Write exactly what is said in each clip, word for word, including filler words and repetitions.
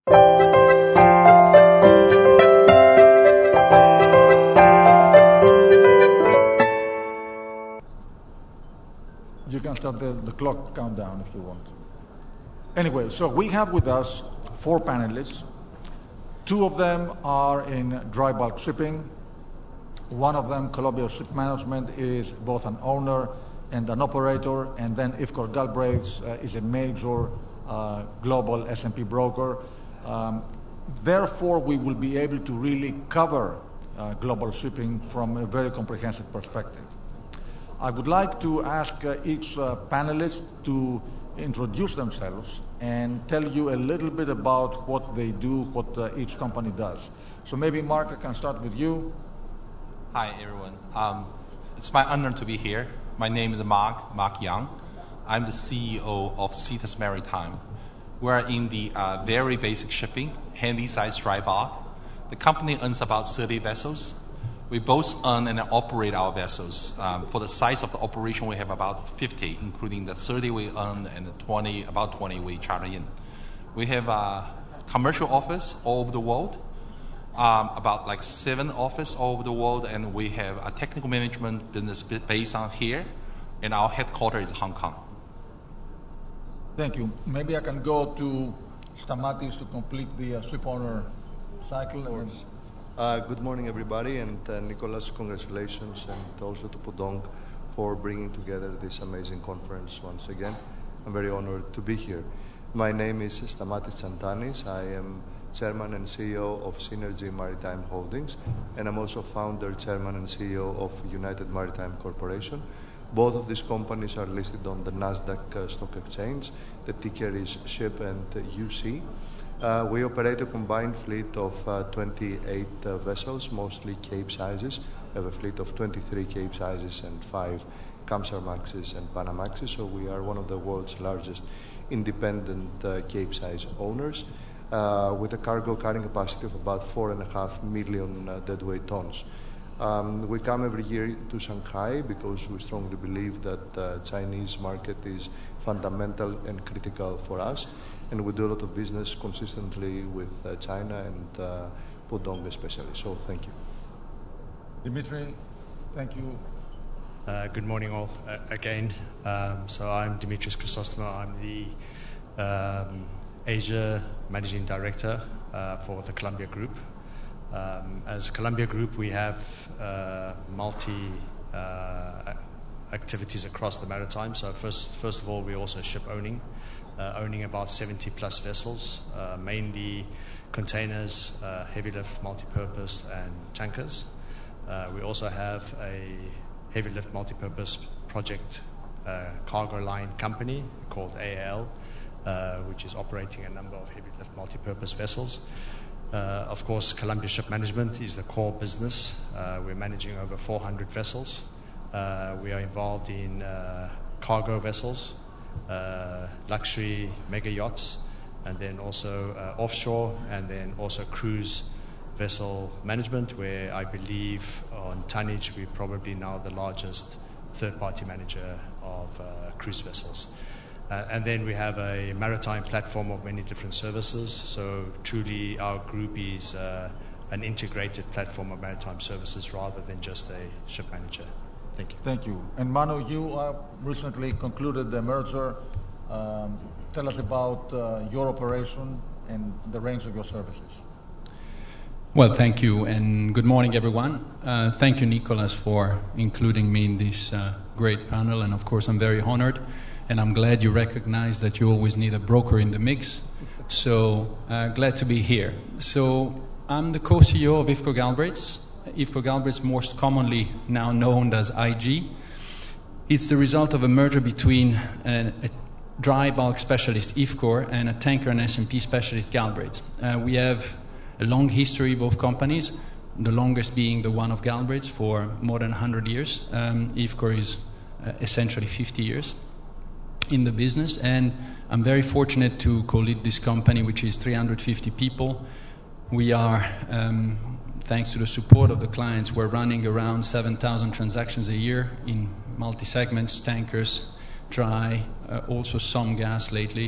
You can start the, the clock countdown if you want. Anyway, so we have with us four panelists. Two of them are in dry bulk shipping. One of them, Columbia Ship Management, is both an owner and an operator, and then IFCOR Galbraiths uh, is a major uh, global S and P broker. Um, therefore, we will be able to really cover uh, global shipping from a very comprehensive perspective. I would like to ask uh, each uh, panelist to introduce themselves and tell you a little bit about what they do, what uh, each company does. So maybe Mark, I can start with you. Hi, everyone. Um, it's my honor to be here. My name is Mark, Mark Young. I'm the C E O of Cetus Maritime. We're in the uh, very basic shipping, handy-sized dry bulk. The company owns about thirty vessels. We both own and operate our vessels. Um, for the size of the operation, we have about fifty, including the thirty we own and the twenty, about twenty we charter in. We have a commercial office all over the world, um, about like seven offices all over the world, and we have a technical management business based on here, and our headquarters is Hong Kong. Thank you. Maybe I can go to Stamatis to complete the uh, ship owner cycle. Or Uh, good morning, everybody, and uh, Nicholas, congratulations, and also to Pudong for bringing together this amazing conference once again. I'm very honored to be here. My name is Stamatis Tsantanis. I am Chairman and C E O of Synergy Maritime Holdings, and I'm also Founder, Chairman, and C E O of United Maritime Corporation. Both of these companies are listed on the Nasdaq uh, Stock Exchange. The ticker is SHIP and uh, U C. Uh, we operate a combined fleet of uh, twenty-eight uh, vessels, mostly Capesizes. We have a fleet of twenty-three Capesizes and five Kamsarmaxes and Panamaxes, so we are one of the world's largest independent uh, Capesize owners, uh, with a cargo carrying capacity of about four and a half million uh, deadweight tons. Um, we come every year to Shanghai because we strongly believe that the uh, Chinese market is fundamental and critical for us. And we do a lot of business consistently with uh, China and uh, Pudong especially. So thank you. Dimitri, thank you. Uh, good morning all uh, again. Um, so I'm Dimitris Chrysostomou. I'm the um, Asia Managing Director uh, for the Columbia Group. Um, as Columbia Group, we have uh, multi uh, activities across the maritime. So first, first of all, we also ship owning. Uh, owning about seventy plus vessels, uh, mainly containers, uh, heavy lift, multi-purpose, and tankers. Uh, we also have a heavy lift, multi-purpose project uh, cargo line company called A L, uh, which is operating a number of heavy lift, multi-purpose vessels. Uh, of course, Columbia Ship Management is the core business. Uh, we're managing over four hundred vessels. Uh, we are involved in uh, cargo vessels, Uh, luxury mega yachts, and then also uh, offshore, and then also cruise vessel management, where I believe on tonnage we're probably now the largest third-party manager of uh, cruise vessels. Uh, and then we have a maritime platform of many different services, so truly our group is uh, an integrated platform of maritime services rather than just a ship manager. Thank you. Thank you. And Manu, you uh, recently concluded the merger. Um, tell us about uh, your operation and the range of your services. Well, thank you, and good morning, everyone. Uh, thank you, Nicholas, for including me in this uh, great panel, and of course, I'm very honored, and I'm glad you recognize that you always need a broker in the mix. So, uh, glad to be here. So, I'm the co-C E O of IFCOR Galbraiths. IFCOR Galbraiths, most commonly now known as I G. It's the result of a merger between a, a dry bulk specialist, IFCOR, and a tanker and S and P specialist, Galbraiths. Uh, we have a long history, both companies, the longest being the one of Galbraiths for more than one hundred years. Um, IFCOR is uh, essentially fifty years in the business, and I'm very fortunate to co-lead this company, which is three hundred fifty people. We are... Um, Thanks to the support of the clients, we're running around seven thousand transactions a year in multi-segments, tankers, dry, uh, also some gas lately,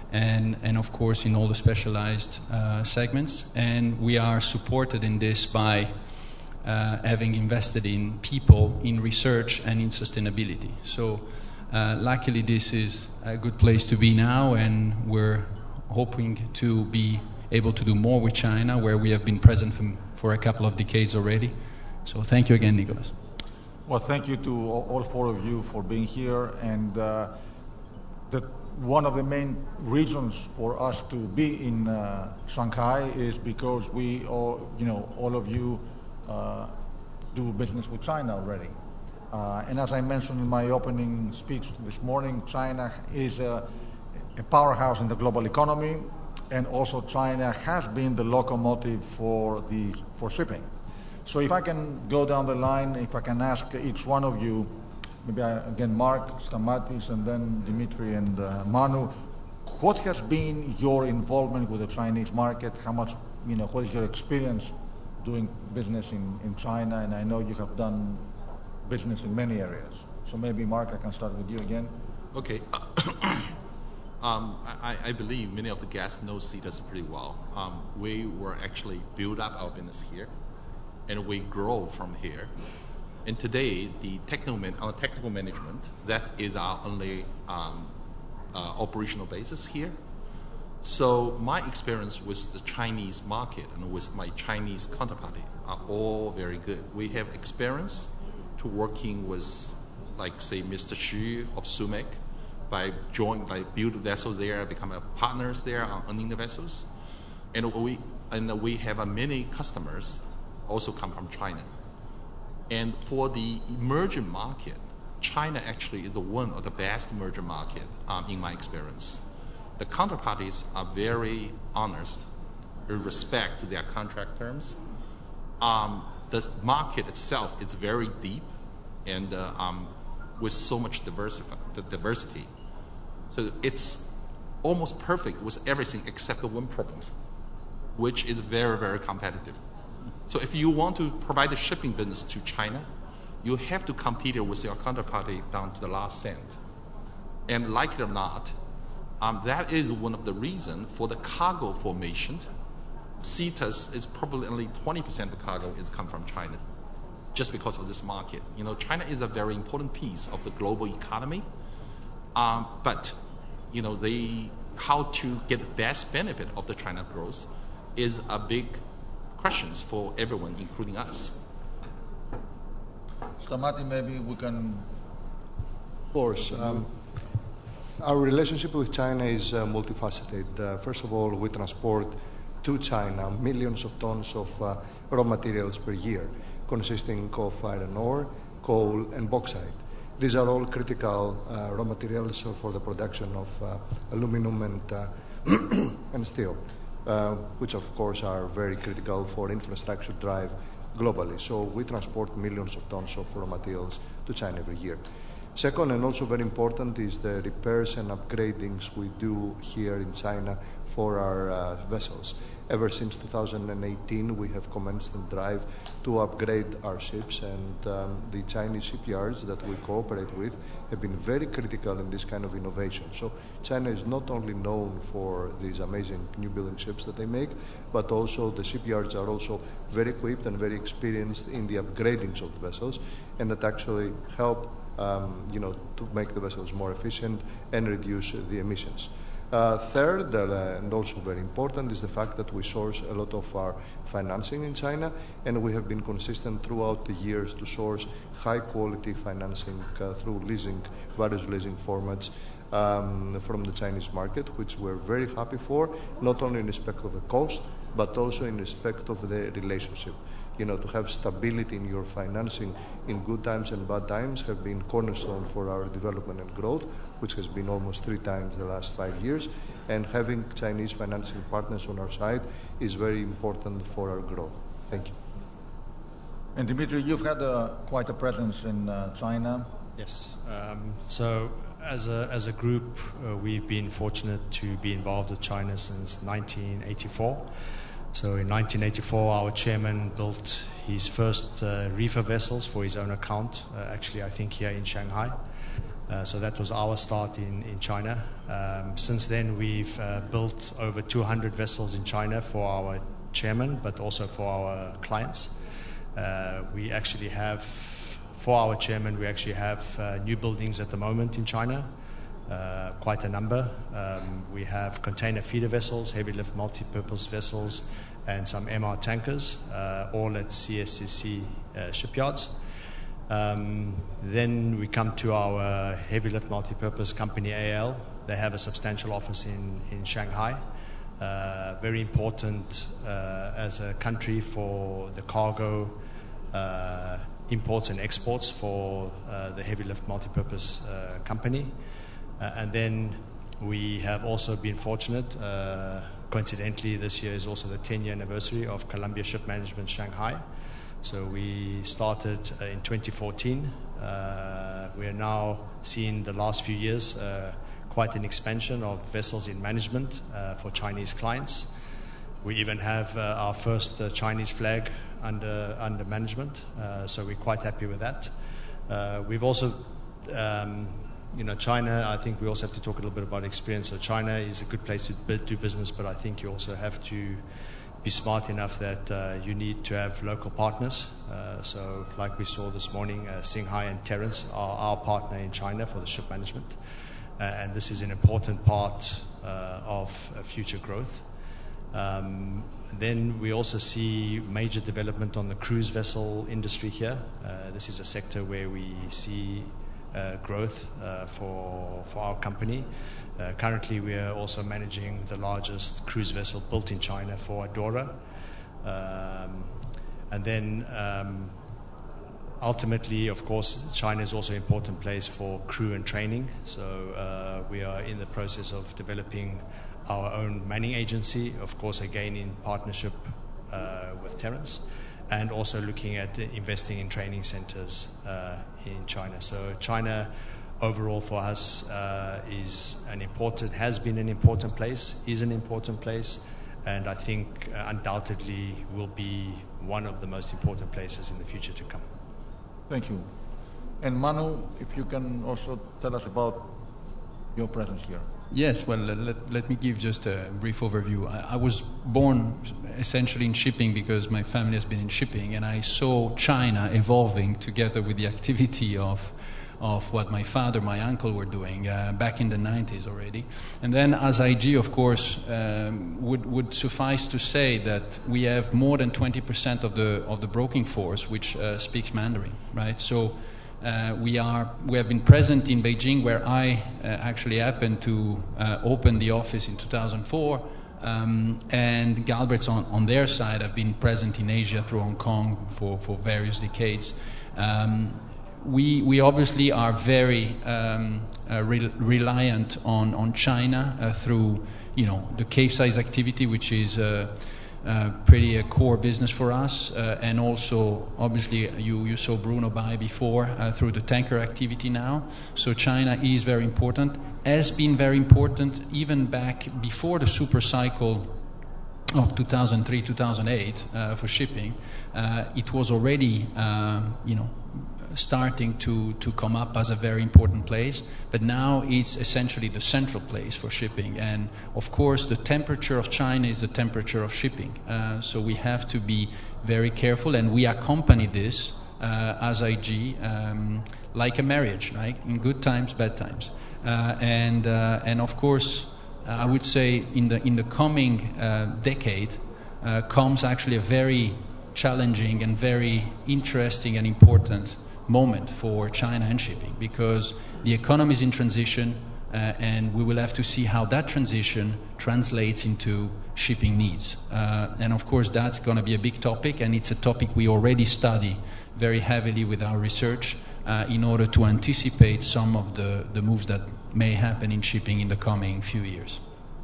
and, and of course in all the specialized uh, segments. And we are supported in this by uh, having invested in people, in research, and in sustainability. So uh, luckily this is a good place to be now, and we're hoping to be able to do more with China, where we have been present for, for a couple of decades already. So thank you again, Nicolas. Well, thank you to all four of you for being here. And uh, the, one of the main reasons for us to be in uh, Shanghai is because we, all, you know, all of you uh, do business with China already. Uh, and as I mentioned in my opening speech this morning, China is a, a powerhouse in the global economy, and also China has been the locomotive for the for shipping. So if I can go down the line, if I can ask each one of you, maybe I, again Mark, Stamatis, and then Dimitri and uh, Manu, what has been your involvement with the Chinese market? How much, you know, what is your experience doing business in, in China? And I know you have done business in many areas. So maybe Mark, I can start with you again. Okay. Um, I, I believe many of the guests know Cetus pretty well. Um, we were actually build up our business here, and we grow from here. And today, the technical, man, uh, technical management, that is our only um, uh, operational basis here. So my experience with the Chinese market and with my Chinese counterparty are all very good. We have experience to working with, like, say, Mister Xu of Sumac, by join, by build vessels there, become a partners there on owning the vessels, and we and we have uh, many customers also come from China. And for the emerging market, China actually is one of the best emerging market um, in my experience. The counterparties are very honest, with respect to their contract terms. Um, the market itself is very deep, and uh, um, with so much diversity. The diversity. So it's almost perfect with everything except the one problem, which is very, very competitive. So if you want to provide the shipping business to China, you have to compete with your counterparty down to the last cent. And like it or not, um, that is one of the reasons for the cargo formation. Cetus is probably only twenty percent of the cargo is come from China, just because of this market. You know, China is a very important piece of the global economy. Um, but, you know, they, how to get the best benefit of the China growth is a big question for everyone, including us. Stamati, maybe we can... Of course. Um, our relationship with China is uh, multifaceted. Uh, first of all, we transport to China millions of tons of uh, raw materials per year, consisting of iron ore, coal, and bauxite. These are all critical uh, raw materials for the production of uh, aluminum and, uh, and steel, uh, which of course are very critical for infrastructure drive globally. So we transport millions of tons of raw materials to China every year. Second, and also very important, is the repairs and upgradings we do here in China for our uh, vessels. Ever since two thousand eighteen, we have commenced the drive to upgrade our ships, and um, the Chinese shipyards that we cooperate with have been very critical in this kind of innovation. So China is not only known for these amazing new building ships that they make, but also the shipyards are also very equipped and very experienced in the upgradings of the vessels, and that actually help um, you know, to make the vessels more efficient and reduce uh, the emissions. Uh, third, uh, and also very important, is the fact that we source a lot of our financing in China, and we have been consistent throughout the years to source high-quality financing uh, through leasing, various leasing formats um, from the Chinese market, which we're very happy for, not only in respect of the cost, but also in respect of the relationship. You know, to have stability in your financing in good times and bad times have been cornerstone for our development and growth, which has been almost three times the last five years. And having Chinese financing partners on our side is very important for our growth. Thank you. And Dimitri, you've had a, quite a presence in uh, China. Yes. Um, so as a, as a group, uh, we've been fortunate to be involved with China since nineteen eighty-four. So in nineteen eighty-four, our chairman built his first uh, reefer vessels for his own account, uh, actually I think here in Shanghai. Uh, so that was our start in, in China. Um, since then, we've uh, built over two hundred vessels in China for our chairman, but also for our clients. Uh, we actually have, for our chairman, we actually have uh, new buildings at the moment in China, uh, quite a number. Um, we have container feeder vessels, heavy lift multi-purpose vessels, and some M R tankers, uh, all at C S C C uh, shipyards. Um, then we come to our heavy lift multi-purpose company A L. They have a substantial office in, in Shanghai. Uh, very important uh, as a country for the cargo uh, imports and exports for uh, the heavy lift multi-purpose uh, company. Uh, and then we have also been fortunate, uh, coincidentally this year is also the ten year anniversary of Columbia Ship Management Shanghai. So we started uh, in twenty fourteen. Uh, we are now seeing the last few years uh, quite an expansion of vessels in management uh, for Chinese clients. We even have uh, our first uh, Chinese flag under under management, uh, so we're quite happy with that. Uh, we've also, um, you know, China, I think we also have to talk a little bit about experience. So China is a good place to do business, but I think you also have to be smart enough that uh, you need to have local partners. Uh, so like we saw this morning, uh, Singhai and Terence are our partner in China for the ship management. Uh, and this is an important part uh, of uh, future growth. Um, then we also see major development on the cruise vessel industry here. Uh, this is a sector where we see uh, growth uh, for, for our company. Uh, currently, we are also managing the largest cruise vessel built in China for Adora. Um, and then, um, ultimately, of course, China is also an important place for crew and training. So uh, we are in the process of developing our own manning agency, of course, again in partnership uh, with Terence, and also looking at investing in training centers uh, in China. So China overall for us uh, is an important, has been an important place, is an important place, and I think uh, undoubtedly will be one of the most important places in the future to come. Thank you. And Manu, if you can also tell us about your presence here. Yes, well, let, let me give just a brief overview. I, I was born essentially in shipping because my family has been in shipping, and I saw China evolving together with the activity of of what my father, my uncle were doing uh, back in the nineties already. And then as I G, of course, um, would, would suffice to say that we have more than twenty percent of the of the broking force which uh, speaks Mandarin, right? So uh, we are we have been present in Beijing, where I uh, actually happened to uh, open the office in two thousand four. Um, and Galbraiths on, on their side have been present in Asia through Hong Kong for, for various decades. Um, We, we obviously are very um, uh, re- reliant on, on China uh, through, you know, the Capesize activity, which is uh, uh, pretty a core business for us, uh, and also obviously you, you saw Bruno buy before uh, through the tanker activity now. So China is very important, has been very important even back before the super cycle of two thousand three, two thousand eight uh, for shipping. Uh, it was already, uh, you know, starting to, to come up as a very important place, but now it's essentially the central place for shipping. And of course, the temperature of China is the temperature of shipping. Uh, so we have to be very careful, and we accompany this uh, as I G um, like a marriage, right? In good times, bad times. Uh, and uh, and of course, uh, I would say in the in the coming uh, decade uh, comes actually a very challenging and very interesting and important moment for China and shipping, because the economy is in transition, uh, and we will have to see how that transition translates into shipping needs. Uh, and of course, that's going to be a big topic, and it's a topic we already study very heavily with our research uh, in order to anticipate some of the, the moves that may happen in shipping in the coming few years.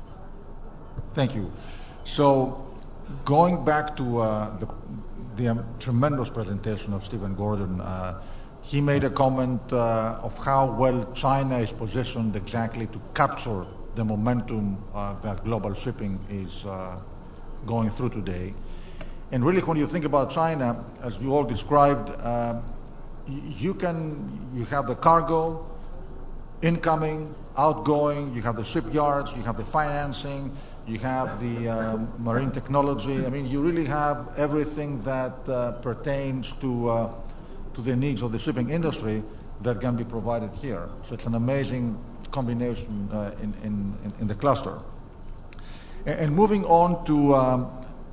Thank you. So, going back to uh, the, the um, tremendous presentation of Stephen Gordon, uh, he made a comment uh, of how well China is positioned exactly to capture the momentum uh, that global shipping is uh, going through today. And really, when you think about China, as you all described, uh, you can you have the cargo, incoming, outgoing, you have the shipyards, you have the financing, you have the um, marine technology. I mean, you really have everything that uh, pertains to, uh, to the needs of the shipping industry that can be provided here. So it's an amazing combination uh, in, in, in the cluster. And, and moving on to um,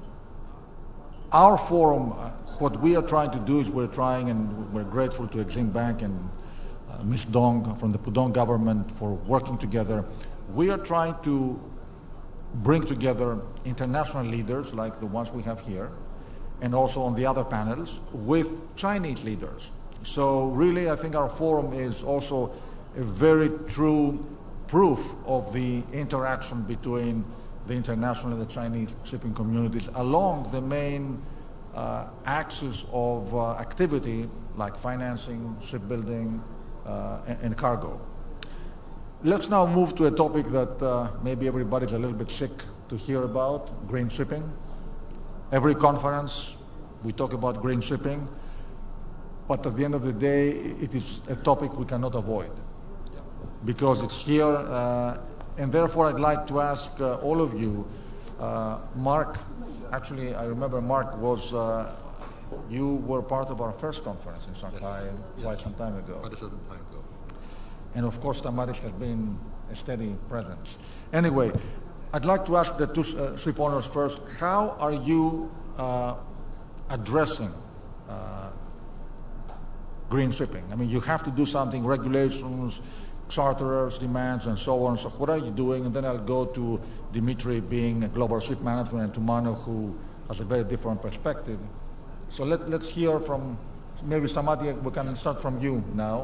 our forum, uh, what we are trying to do is we're trying, and we're grateful to Exim Bank and uh, Miz Dong from the Pudong government for working together. We are trying to bring together international leaders like the ones we have here, and also on the other panels, with Chinese leaders. So really, I think our forum is also a very true proof of the interaction between the international and the Chinese shipping communities along the main uh, axis of uh, activity like financing, shipbuilding, uh, and, and cargo. Let's now move to a topic that uh, maybe everybody's a little bit sick to hear about, green shipping. Every conference, we talk about green shipping, but at the end of the day, it is a topic we cannot avoid because it's here, uh, and therefore I'd like to ask uh, all of you, uh, Mark, actually I remember Mark was, uh, you were part of our first conference in Shanghai Yes, quite yes. some time ago. Quite a certain time ago. And of course, Tamaris has been a steady presence. Anyway, I'd like to ask the two uh, ship owners first, how are you uh, addressing uh, green shipping? I mean, you have to do something, regulations, charterers, demands, and so on. So what are you doing? And then I'll go to Dimitri being a global ship management, and to Manu, who has a very different perspective. So let, let's hear from, maybe Stamatis, we can start from you now.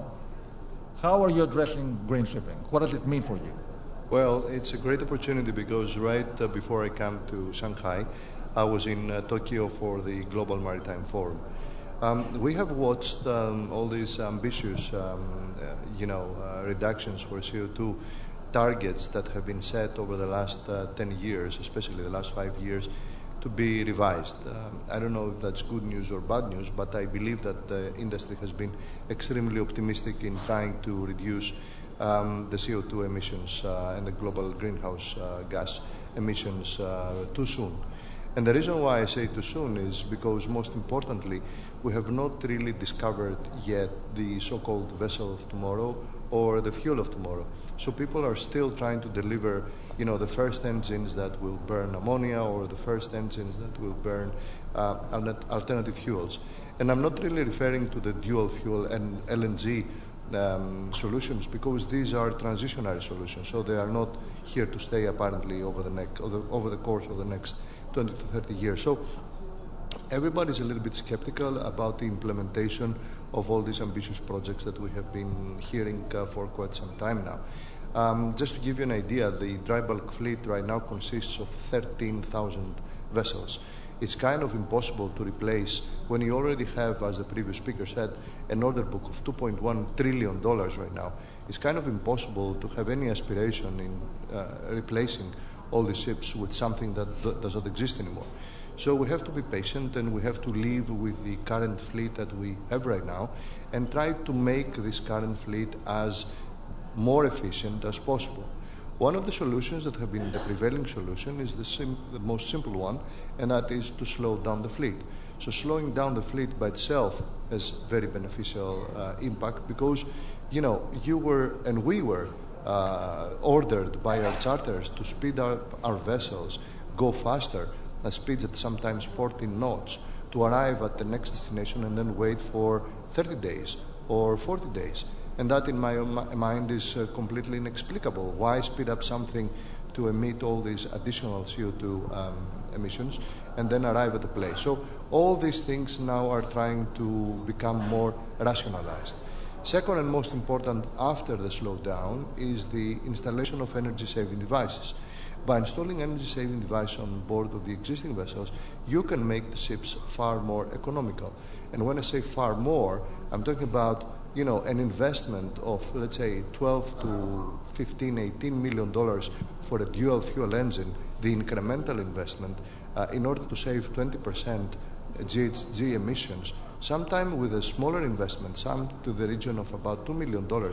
How are you addressing green shipping? What does it mean for you? Well, it's a great opportunity because right uh, before I came to Shanghai, I was in uh, Tokyo for the Global Maritime Forum. Um, we have watched um, all these ambitious, um, uh, you know, uh, reductions for C O two targets that have been set over the last uh, ten years, especially the last five years, to be revised. Um, I don't know if that's good news or bad news, but I believe that the industry has been extremely optimistic in trying to reduce um, the C O two emissions uh, and the global greenhouse uh, gas emissions uh, too soon. And the reason why I say too soon is because, most importantly, we have not really discovered yet the so-called vessel of tomorrow or the fuel of tomorrow. So people are still trying to deliver, you know, the first engines that will burn ammonia or the first engines that will burn uh, alternative fuels. And I'm not really referring to the dual fuel and L N G um, solutions, because these are transitionary solutions. So they are not here to stay apparently over the, next, over the, over the course of the next twenty to thirty years. So everybody's a little bit skeptical about the implementation of all these ambitious projects that we have been hearing uh, for quite some time now. Um, just to give you an idea, the dry bulk fleet right now consists of thirteen thousand vessels. It's kind of impossible to replace when you already have, as the previous speaker said, an order book of two point one trillion dollars right now. It's kind of impossible to have any aspiration in uh, replacing all the ships with something that d- does not exist anymore. So we have to be patient, and we have to live with the current fleet that we have right now and try to make this current fleet as more efficient as possible. One of the solutions that have been the prevailing solution is the, sim- the most simple one, and that is to slow down the fleet. So slowing down the fleet by itself has very beneficial uh, impact because, you know, you were and we were uh, ordered by our charters to speed up our vessels, go faster, at speeds at sometimes fourteen knots, to arrive at the next destination and then wait for thirty days or forty days. And that, in my own mind, is uh, completely inexplicable. Why speed up something to emit all these additional C O two um, emissions and then arrive at the place? So all these things now are trying to become more rationalized. Second and most important after the slowdown is the installation of energy-saving devices. By installing energy-saving devices on board of the existing vessels, you can make the ships far more economical. And when I say far more, I'm talking about, you know, an investment of, let's say, twelve to fifteen, eighteen million dollars for a dual fuel engine, the incremental investment, uh, in order to save twenty percent G H G emissions, sometime with a smaller investment, some to the region of about two million dollars,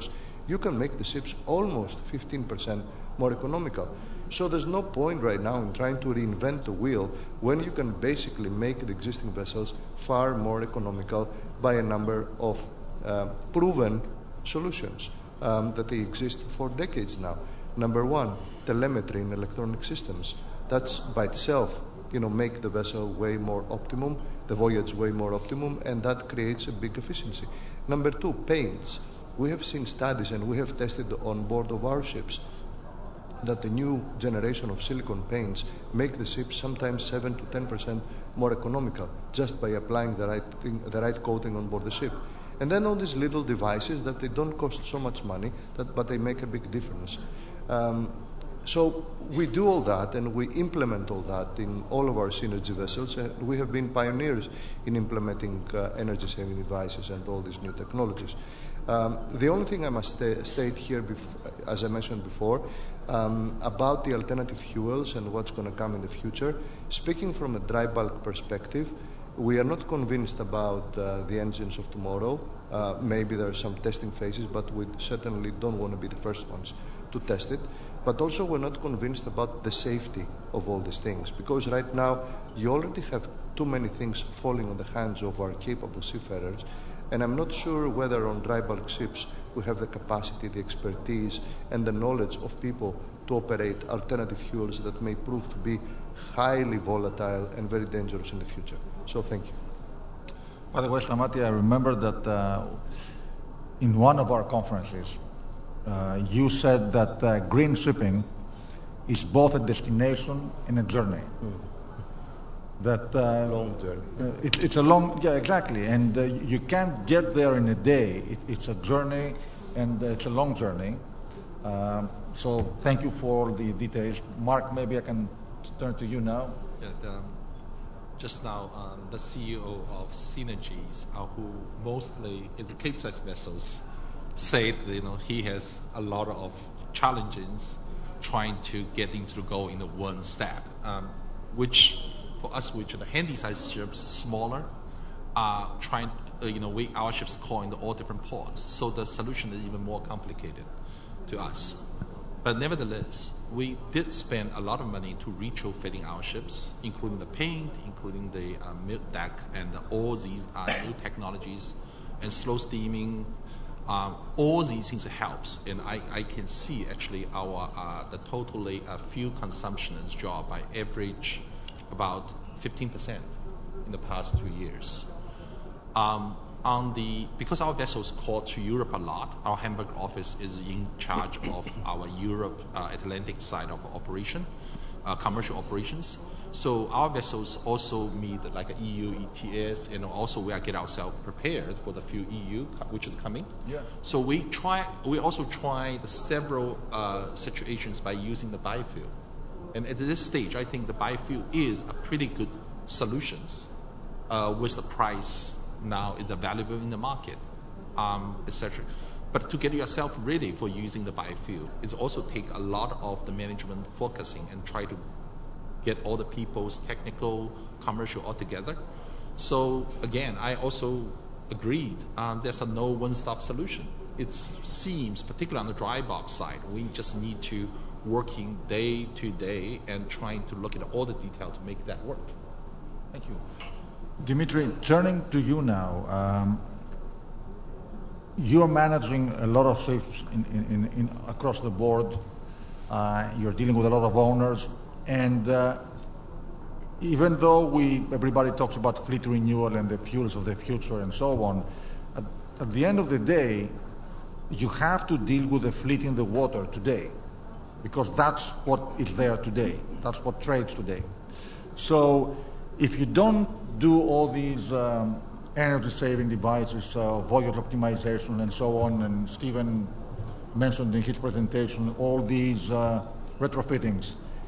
you can make the ships almost fifteen percent more economical. So there's no point right now in trying to reinvent the wheel when you can basically make the existing vessels far more economical by a number of uh, proven solutions um, that they exist for decades now. Number one, telemetry in electronic systems. That's by itself, you know, make the vessel way more optimum, the voyage way more optimum, and that creates a big efficiency. Number two, paints. We have seen studies and we have tested on board of our ships that the new generation of silicone paints make the ships sometimes seven to ten percent more economical just by applying the right thing, the right coating on board the ship. And then all these little devices that they don't cost so much money, that, but they make a big difference. Um, so we do all that and we implement all that in all of our Synergy vessels, and we have been pioneers in implementing uh, energy-saving devices and all these new technologies. Um, the only thing I must sta- state here, bef- as I mentioned before, um, about the alternative fuels and what's going to come in the future, speaking from a dry bulk perspective, we are not convinced about uh, the engines of tomorrow. Uh, maybe there are some testing phases, but we certainly don't want to be the first ones to test it. But also we're not convinced about the safety of all these things, because right now you already have too many things falling on the hands of our capable seafarers, and I'm not sure whether on dry bulk ships we have the capacity, the expertise, and the knowledge of people to operate alternative fuels that may prove to be highly volatile and very dangerous in the future. So thank you. By the way, Stamatis, I remember that uh, in one of our conferences, uh, you said that uh, green shipping is both a destination and a journey. Mm. That uh, long journey. Uh, it, it's a long, yeah, exactly, and uh, you can't get there in a day. It, it's a journey, and uh, it's a long journey. Um, so thank you for the details, Mark. Maybe I can turn to you now. Yeah, the, um, just now, um, the C E O of Synergies, uh, who mostly is the Capesize vessels, said that, you know, he has a lot of challenges trying to get into the goal in the one step, um, which for us, which are the handy-sized ships, smaller, are trying, uh, you know, we, our ships call in the all different ports, so the solution is even more complicated to us. But nevertheless, we did spend a lot of money to retrofitting our ships, including the paint, including the uh, milk deck, and the, all these uh, new technologies, and slow steaming. Um, all these things helps, and I, I can see actually our uh, the totally uh, fuel consumption has dropped by average about fifteen percent in the past two years. Um, on the because our vessels call to Europe a lot, our Hamburg office is in charge of our Europe uh, Atlantic side of operation, uh, commercial operations. So our vessels also meet like a E U E T S, and also we are get ourselves prepared for the few E U which is coming. Yeah. So we try. We also try the several uh, situations by using the biofuel, and at this stage, I think the biofuel is a pretty good solution, uh, with the price now is available in the market, um, et cetera. But to get yourself ready for using the biofuel, it also take a lot of the management focusing and try to get all the people's technical, commercial all together. So again, I also agreed um, there's a no one-stop solution. It seems, particularly on the dry bulk side, we just need to working day to day and trying to look at all the detail to make that work. Thank you. Dimitri, turning to you now, um, you're managing a lot of ships in, in, in, across the board. Uh, you're dealing with a lot of owners. And uh, even though we, everybody talks about fleet renewal and the fuels of the future and so on, at, at the end of the day, you have to deal with the fleet in the water today, because that's what is there today. That's what trades today. So if you don't do all these um, energy-saving devices, uh, voyage optimization and so on, and Stephen mentioned in his presentation all these uh, retrofittings,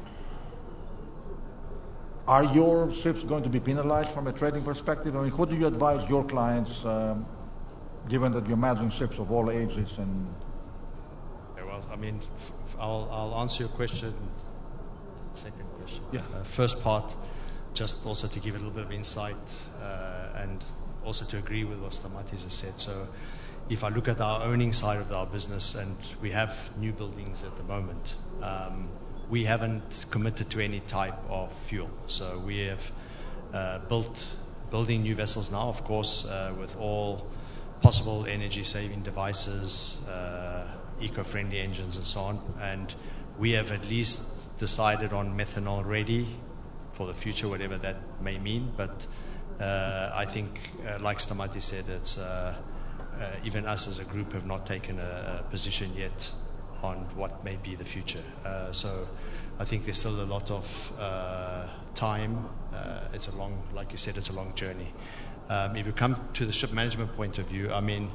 are your ships going to be penalized from a trading perspective? I mean, what do you advise your clients, um, given that you're managing ships of all ages? And yeah, well, I mean, f- f- I'll, I'll answer your question. Second question. Yeah. Uh, first part, just also to give a little bit of insight uh, and also to agree with what Stamatis has said. So, if I look at our owning side of our business, and we have new buildings at the moment, um, we haven't committed to any type of fuel. So we have uh, built building new vessels now, of course, uh, with all possible energy-saving devices, uh, eco-friendly engines, and so on. And we have at least decided on methanol ready for the future, whatever that may mean. But uh, I think, uh, like Stamatis said, it's uh, uh, even us as a group have not taken a, a position yet on what may be the future. Uh, so I think there's still a lot of uh, time. Uh, it's a long, like you said, it's a long journey. Um, if you come to the ship management point of view, I mean,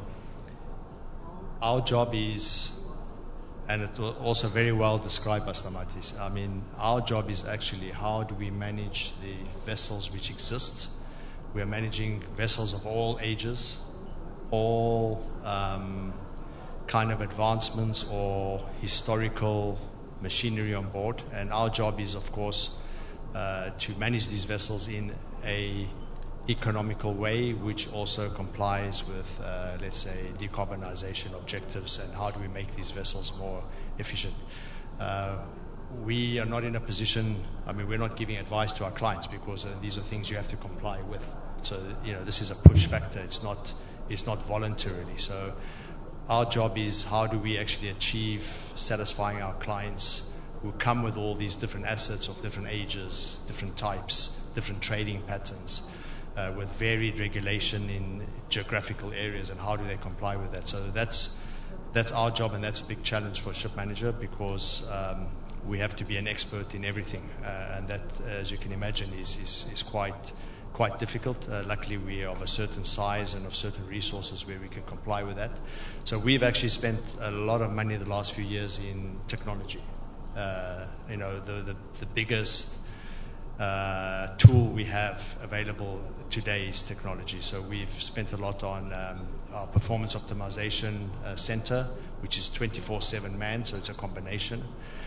our job is, and it was also very well described by Stamatis, I mean, our job is actually how do we manage the vessels which exist. We are managing vessels of all ages, all um, kind of advancements or historical machinery on board. And our job is, of course, uh, to manage these vessels in a economical way, which also complies with, uh, let's say, decarbonization objectives and how do we make these vessels more efficient. Uh, we are not in a position, I mean, we're not giving advice to our clients because uh, these are things you have to comply with. So, you know, this is a push factor. It's not, it's not voluntarily. So our job is how do we actually achieve satisfying our clients who come with all these different assets of different ages, different types, different trading patterns, uh, with varied regulation in geographical areas, and how do they comply with that? So that's that's our job, and that's a big challenge for a ship manager because um, we have to be an expert in everything, uh, and that, as you can imagine, is is, is quite quite difficult. Uh, luckily, we are of a certain size and of certain resources where we can comply with that. So we've actually spent a lot of money the last few years in technology. Uh, you know, the, the, the biggest uh, tool we have available today is technology. So we've spent a lot on um, our performance optimization uh, center, which is twenty-four seven manned, so it's a combination.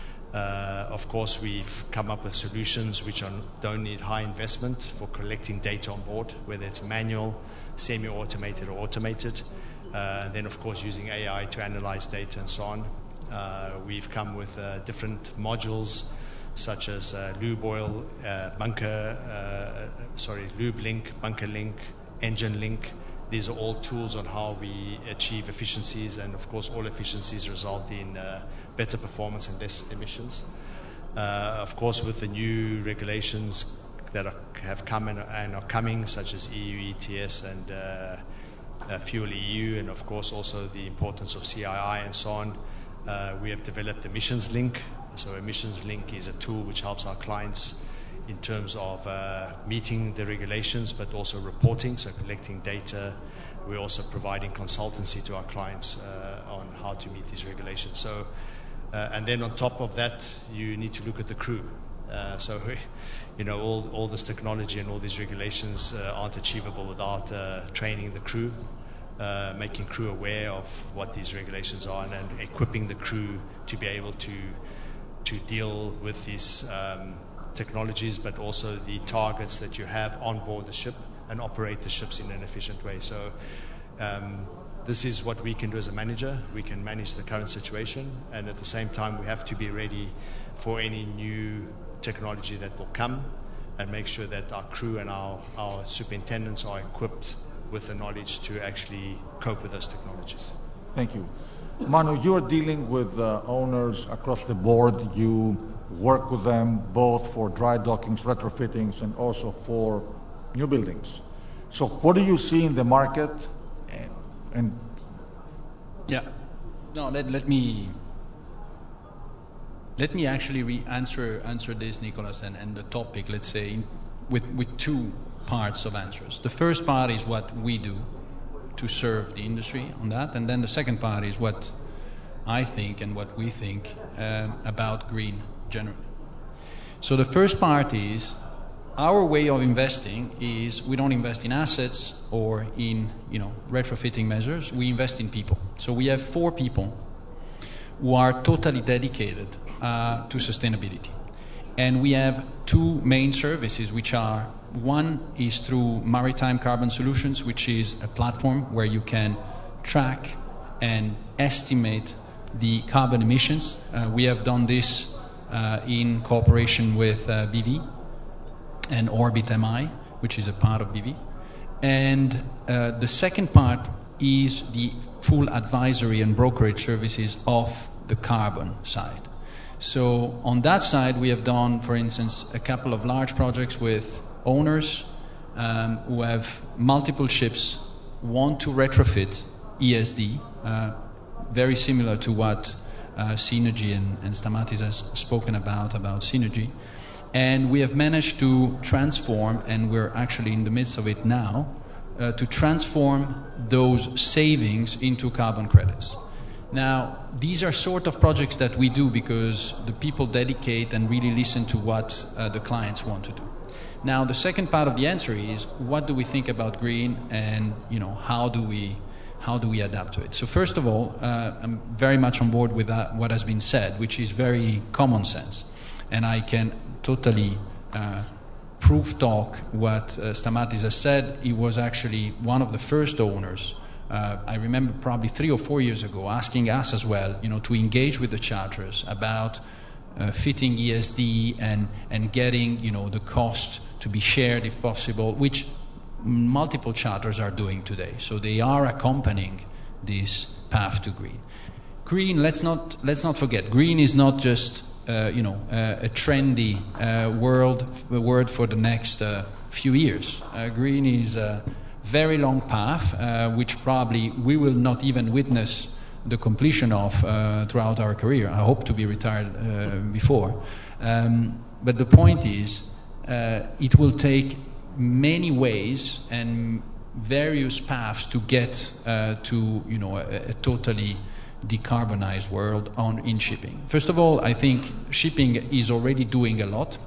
Uh, of course, we've come up with solutions which are, don't need high investment for collecting data on board, whether it's manual, semi-automated, or automated. Uh, and then, of course, using A I to analyze data and so on. Uh, we've come with uh, different modules such as uh, lube oil, uh, bunker, uh, sorry, lube link, bunker link, engine link. These are all tools on how we achieve efficiencies, and of course, all efficiencies result in uh, better performance and less emissions. Uh, of course, with the new regulations that are, have come and, and are coming, such as E U E T S and uh, uh, Fuel E U, and of course also the importance of C I I and so on. Uh, we have developed Emissions Link. So Emissions Link is a tool which helps our clients in terms of uh, meeting the regulations, but also reporting, so collecting data. We're also providing consultancy to our clients uh, on how to meet these regulations. So, uh, and then on top of that, you need to look at the crew. Uh, so, you know, all, all this technology and all these regulations uh, aren't achievable without uh, training the crew. Uh, making crew aware of what these regulations are, and, and equipping the crew to be able to to deal with these um, technologies, but also the targets that you have on board the ship and operate the ships in an efficient way. So um, this is what we can do as a manager. We can manage the current situation, and at the same time we have to be ready for any new technology that will come, and make sure that our crew and our, our superintendents are equipped with the knowledge to actually cope with those technologies. Thank you. Manu, you are dealing with uh, owners across the board. You work with them both for dry dockings, retrofittings, and also for new buildings. So what do you see in the market? And, and yeah, no, let, let me let me actually re- answer answer this, Nicholas, and, and the topic, let's say, in, with, with two parts of answers. The first part is what we do to serve the industry on that, and then the second part is what I think and what we think um, about green generally. So the first part is our way of investing is we don't invest in assets or in, you know, retrofitting measures. We invest in people. So we have four people who are totally dedicated uh, to sustainability, and we have two main services, which are: one is through Maritime Carbon Solutions, which is a platform where you can track and estimate the carbon emissions. Uh, we have done this uh, in cooperation with uh, B V and Orbit M I, which is a part of B V. And uh, the second part is the full advisory and brokerage services of the carbon side. So on that side, we have done, for instance, a couple of large projects with owners um, who have multiple ships, want to retrofit E S D, uh, very similar to what uh, Synergy and, and Stamatis has spoken about, about Synergy. And we have managed to transform, and we're actually in the midst of it now, uh, to transform those savings into carbon credits. Now, these are sort of projects that we do because the people dedicate and really listen to what uh, the clients want to do. Now, the second part of the answer is, what do we think about green, and you know, how do we how do we adapt to it? So first of all, uh, I'm very much on board with that, what has been said, which is very common sense. And I can totally uh, proof talk what uh, Stamatis has said. He was actually one of the first owners, uh, I remember probably three or four years ago, asking us as well, you know, to engage with the charters about uh, fitting E S D and, and getting, you know, the cost to be shared if possible, which multiple charters are doing today. So they are accompanying this path to green. Green, let's not, let's not forget, green is not just Uh, you know, uh, a trendy uh, world, a word for the next uh, few years. Uh, green is a very long path, uh, which probably we will not even witness the completion of uh, throughout our career. I hope to be retired uh, before. Um, but the point is, uh, it will take many ways and various paths to get uh, to, you know, a, a totally decarbonized world on in shipping. First of all, I think shipping is already doing a lot,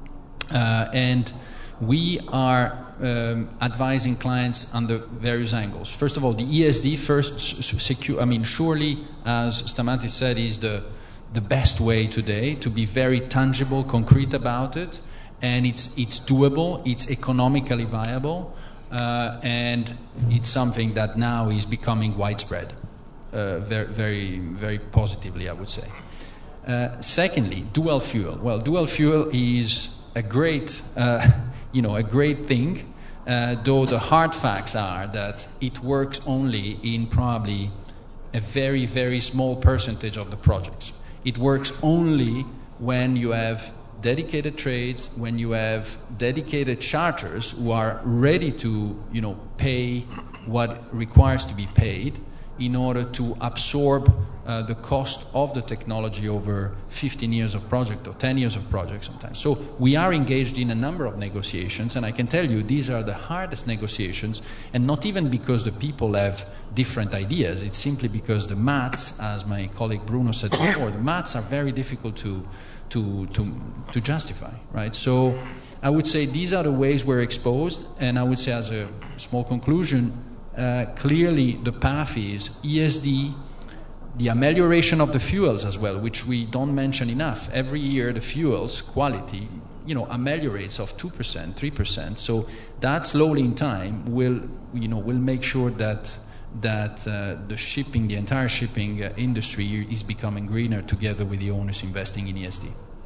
uh, and we are um, advising clients under various angles. First of all, the E S D first secure. I mean, surely, as Stamatis said, is the the best way today to be very tangible, concrete about it, and it's it's doable, it's economically viable, uh, and it's something that now is becoming widespread. Uh, very, very, very positively, I would say. Uh, secondly, dual fuel. Well, dual fuel is a great, uh, you know, a great thing. Uh, though the hard facts are that it works only in probably a very, very small percentage of the projects. It works only when you have dedicated trades, when you have dedicated charters who are ready to, you know, pay what requires to be paid, in order to absorb uh, the cost of the technology over fifteen years of project or ten years of project sometimes. So we are engaged in a number of negotiations, and I can tell you these are the hardest negotiations, and not even because the people have different ideas. It's simply because the maths, as my colleague Bruno said before, the maths are very difficult to, to, to, to justify, right? So I would say these are the ways we're exposed, and I would say as a small conclusion, Uh, clearly the path is E S D, the amelioration of the fuels as well, which we don't mention enough. Every year the fuels quality, you know, ameliorates of two percent, three percent. So that slowly in time will, you know, will make sure that that uh, the shipping, the entire shipping uh, industry is becoming greener together with the owners investing in E S D.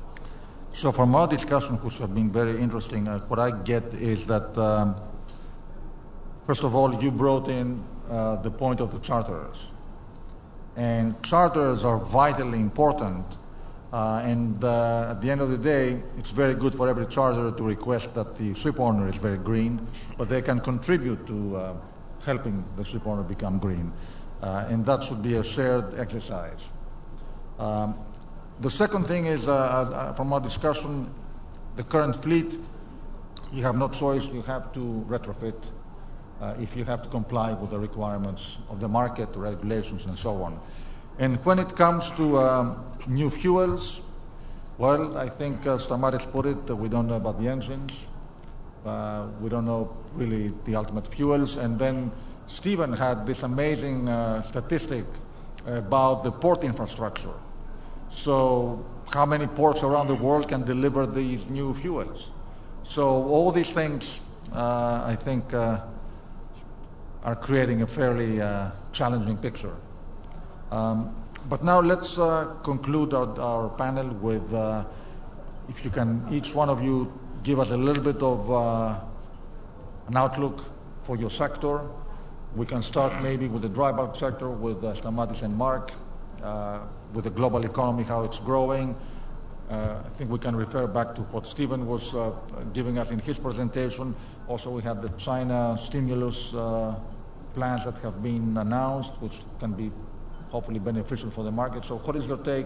So from our discussion, which have been very interesting, uh, what I get is that um, first of all, you brought in uh, the point of the charters. And charters are vitally important. Uh, and uh, at the end of the day, it's very good for every charter to request that the ship owner is very green, but they can contribute to uh, helping the ship owner become green. Uh, and that should be a shared exercise. Um, the second thing is, uh, uh, from our discussion, the current fleet, you have no choice, you have to retrofit. Uh, if you have to comply with the requirements of the market, the regulations, and so on. And when it comes to um, new fuels, well, I think uh, Stamatis put it, uh, we don't know about the engines, uh, we don't know really the ultimate fuels, and then Stephen had this amazing uh, statistic about the port infrastructure. So how many ports around the world can deliver these new fuels? So all these things, uh, I think, uh, are creating a fairly uh, challenging picture. Um, but now let's uh, conclude our, our panel with, uh, if you can, each one of you give us a little bit of uh, an outlook for your sector. We can start maybe with the dry bulk sector with uh, Stamatis and Mark, uh, with the global economy, how it's growing. Uh, I think we can refer back to what Stephen was uh, giving us in his presentation. Also, we have the China stimulus uh, plans that have been announced, which can be hopefully beneficial for the market. So what is your take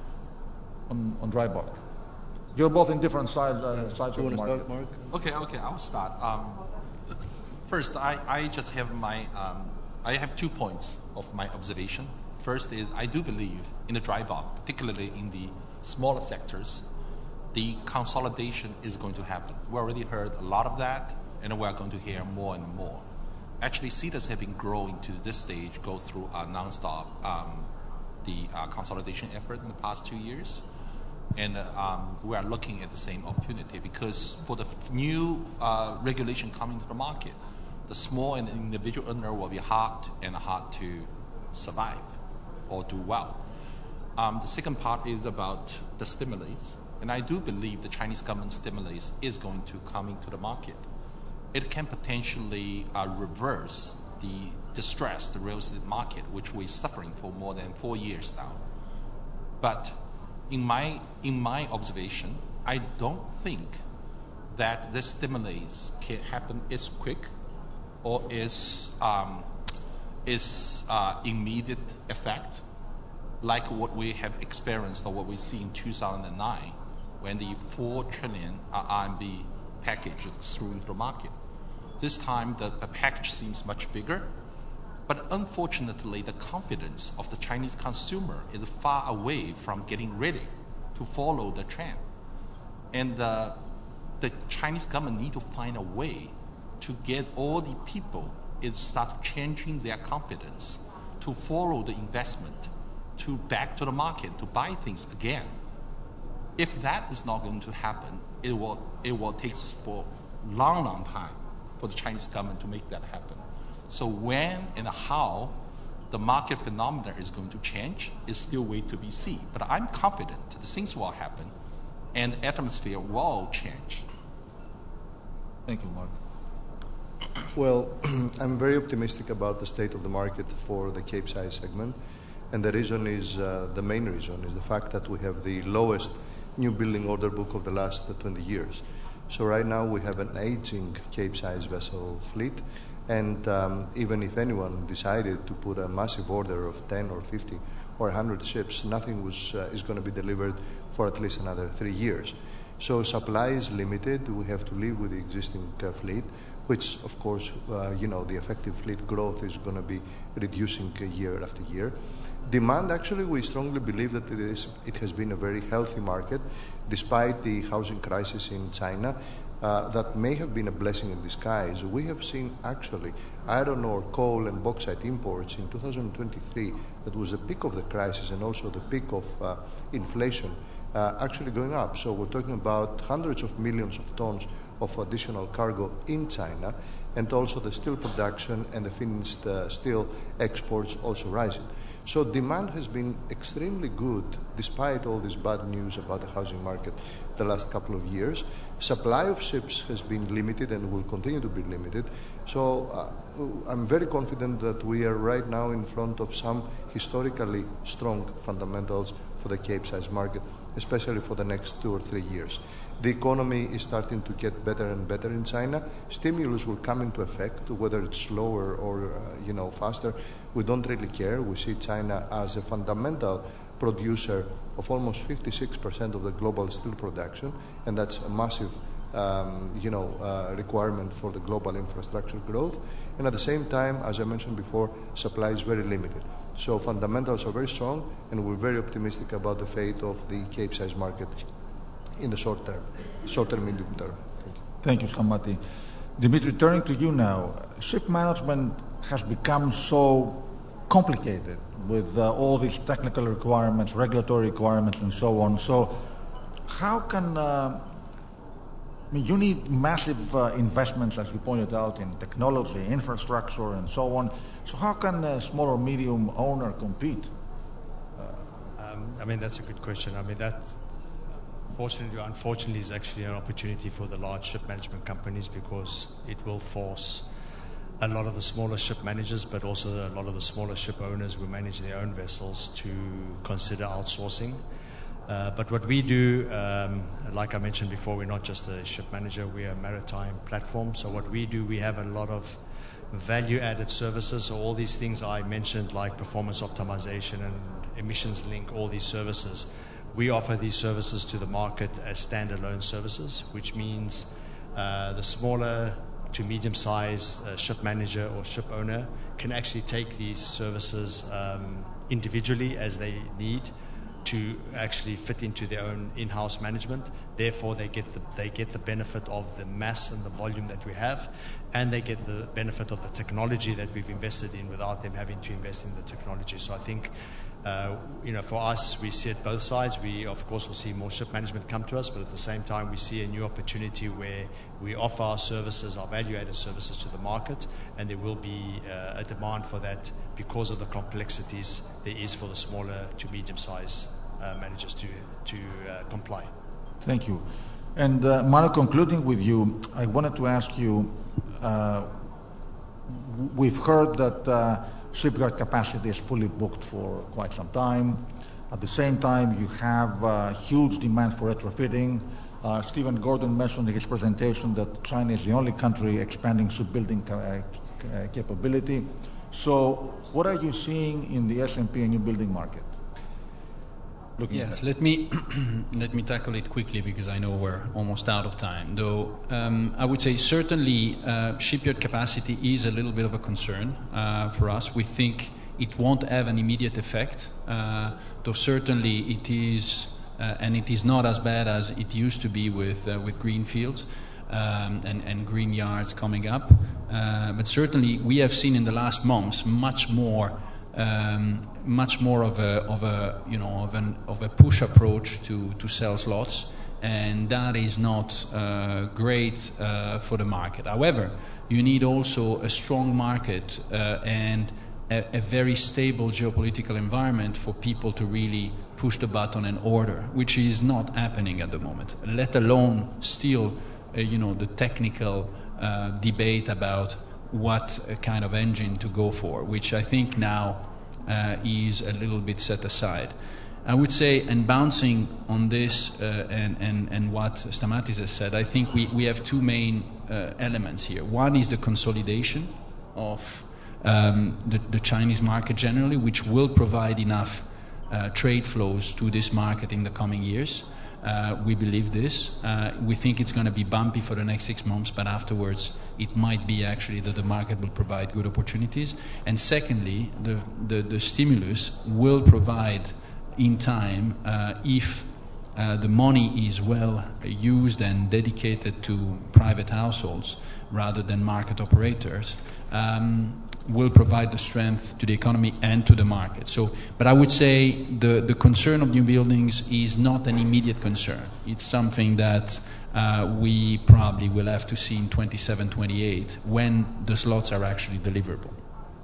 on, on dry bulk? You're both in different sides, uh, sides You of the want to market. start, Mark? Okay, okay, I'll start. Um, first, I, I just have my, um, I have two points of my observation. First is I do believe in the dry bulk, particularly in the smaller sectors, the consolidation is going to happen. We already heard a lot of that, and we are going to hear more and more. Actually, Cetus have been growing to this stage, go through a nonstop um, the uh, consolidation effort in the past two years. And uh, um, we are looking at the same opportunity because for the f- new uh, regulation coming to the market, the small and individual owner will be hard and hard to survive or do well. Um, the second part is about the stimulus, and I do believe the Chinese government stimulus is going to come into the market. It can potentially uh, reverse the distressed real estate market, which we're suffering for more than four years now. But in my in my observation, I don't think that this stimulus can happen as quick or as um, is uh, immediate effect, like what we have experienced or what we see in two thousand nine, when the four trillion R M B package is through into the market. This time, the, the package seems much bigger, but unfortunately, the confidence of the Chinese consumer is far away from getting ready to follow the trend. And uh, the Chinese government need to find a way to get all the people is start changing their confidence to follow the investment, to back to the market, to buy things again. If that is not going to happen, it will it will take for long, long time for the Chinese government to make that happen. So when and how the market phenomena is going to change is still wait to be seen. But I'm confident that things will happen and the atmosphere will change. Thank you, Mark. Well, I'm very optimistic about the state of the market for the Capesize segment. And the reason is, uh, the main reason is the fact that we have the lowest new building order book of the last twenty years. So right now we have an aging Capesize vessel fleet. And um, even if anyone decided to put a massive order of ten or fifty or one hundred ships, nothing was, uh, is going to be delivered for at least another three years. So supply is limited. We have to live with the existing uh, fleet, which, of course, uh, you know, the effective fleet growth is going to be reducing uh, year after year. Demand, actually, we strongly believe that it, is, it has been a very healthy market, despite the housing crisis in China. Uh, that may have been a blessing in disguise. We have seen, actually, iron ore, coal, and bauxite imports in two thousand twenty-three, that was the peak of the crisis and also the peak of uh, inflation, uh, actually going up. So we're talking about hundreds of millions of tons of additional cargo in China, and also the steel production and the finished uh, steel exports also rising. So demand has been extremely good despite all this bad news about the housing market the last couple of years. Supply of ships has been limited and will continue to be limited. So uh, I'm very confident that we are right now in front of some historically strong fundamentals for the Capesize market, especially for the next two or three years. The economy is starting to get better and better in China. Stimulus will come into effect, whether it's slower or uh, you know faster. We don't really care. We see China as a fundamental producer of almost fifty-six percent of the global steel production, and that's a massive um, you know, uh, requirement for the global infrastructure growth. And at the same time, as I mentioned before, supply is very limited. So fundamentals are very strong, and we're very optimistic about the fate of the Capesize market in the short term, short term, medium term. Thank you, Stamatis. Dimitri, turning to you now, ship management has become so complicated with uh, all these technical requirements, regulatory requirements, and so on. So how can uh, I mean, you need massive uh, investments, as you pointed out, in technology, infrastructure, and so on. So how can a small or medium owner compete? Um, I mean, that's a good question. I mean, that, fortunately or unfortunately, is actually an opportunity for the large ship management companies, because it will force a lot of the smaller ship managers, but also a lot of the smaller ship owners who manage their own vessels, to consider outsourcing. Uh, but what we do, um, like I mentioned before, we're not just a ship manager, we're a maritime platform. So what we do, we have a lot of value-added services. So all these things I mentioned, like performance optimization and emissions link, all these services, we offer these services to the market as standalone services, which means uh, the smaller to medium-sized uh, ship manager or ship owner can actually take these services um, individually as they need to actually fit into their own in-house management. Therefore, they get the, they get the benefit of the mass and the volume that we have, and they get the benefit of the technology that we've invested in without them having to invest in the technology. So I think, uh, you know, for us, we see it both sides. We, of course, will see more ship management come to us, but at the same time, we see a new opportunity where we offer our services, our value-added services to the market, and there will be uh, a demand for that because of the complexities there is for the smaller to medium-sized uh, managers to, to uh, comply. Thank you. And uh, Manu, concluding with you, I wanted to ask you, uh, we've heard that uh, shipyard capacity is fully booked for quite some time. At the same time, you have uh, huge demand for retrofitting. Uh, Stephen Gordon mentioned in his presentation that China is the only country expanding shipbuilding ca- uh, capability. So what are you seeing in the S and P and new building market? Looking Yes, ahead. let me let me tackle it quickly, because I know we're almost out of time. Though um, I would say certainly uh, shipyard capacity is a little bit of a concern uh, for us. We think it won't have an immediate effect, uh, though certainly it is, uh, and it is not as bad as it used to be with uh, with greenfields um, and and green yards coming up. Uh, but certainly we have seen in the last months much more. Um, much more of a of a you know of an of a push approach to to sell slots, and that is not uh, great uh, for the market. However, you need also a strong market uh, and a, a very stable geopolitical environment for people to really push the button and order, which is not happening at the moment. Let alone still uh, you know the technical uh, debate about what kind of engine to go for, which I think now uh, is a little bit set aside. I would say, and bouncing on this uh, and, and, and what Stamatis has said, I think we, we have two main uh, elements here. One is the consolidation of um, the, the Chinese market generally, which will provide enough uh, trade flows to this market in the coming years. Uh, we believe this. Uh, we think it's going to be bumpy for the next six months, but afterwards it might be actually that the market will provide good opportunities. And secondly, the, the, the stimulus will provide in time uh, if uh, the money is well used and dedicated to private households rather than market operators. Um, will provide the strength to the economy and to the market. So, but I would say the, the concern of new buildings is not an immediate concern. It's something that uh, we probably will have to see in twenty-seven, twenty-eight when the slots are actually deliverable.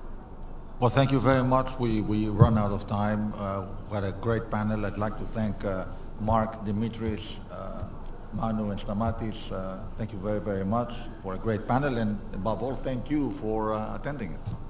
Well, thank you very much. We, we run out of time. Uh, we had a great panel. I'd like to thank uh, Mark, Dimitris, uh, Manu and Stamatis, uh, thank you very, very much for a great panel, and above all, thank you for uh, attending it.